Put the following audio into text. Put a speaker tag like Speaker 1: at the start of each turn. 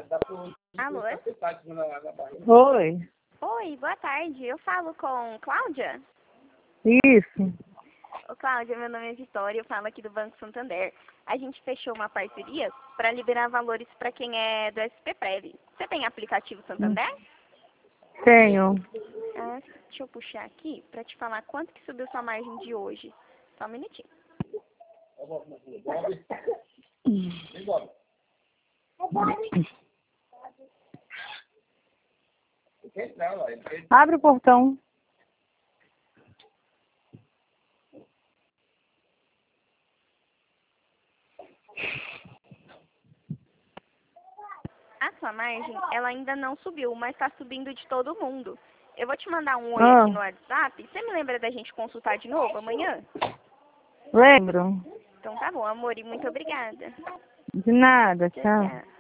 Speaker 1: Alô?
Speaker 2: Oi,
Speaker 1: Oi, boa tarde. Eu falo com Cláudia?
Speaker 2: isso.
Speaker 1: Ô, Cláudia, meu nome é Vitória, eu falo aqui do Banco Santander. A gente fechou uma parceria para liberar valores para quem é do SP Você tem aplicativo Santander?
Speaker 2: Tenho.
Speaker 1: Deixa eu puxar aqui para te falar quanto que subiu sua margem de hoje. Só um minutinho.
Speaker 2: Abre o portão.
Speaker 1: A sua margem, ela ainda não subiu, mas está subindo de todo mundo. Eu vou te mandar um oi aqui no WhatsApp. Você me lembra da gente consultar de novo amanhã?
Speaker 2: Lembro.
Speaker 1: Então tá bom, amor, e muito obrigada.
Speaker 2: De nada,
Speaker 1: Tchau,
Speaker 2: tchau.
Speaker 1: tchau.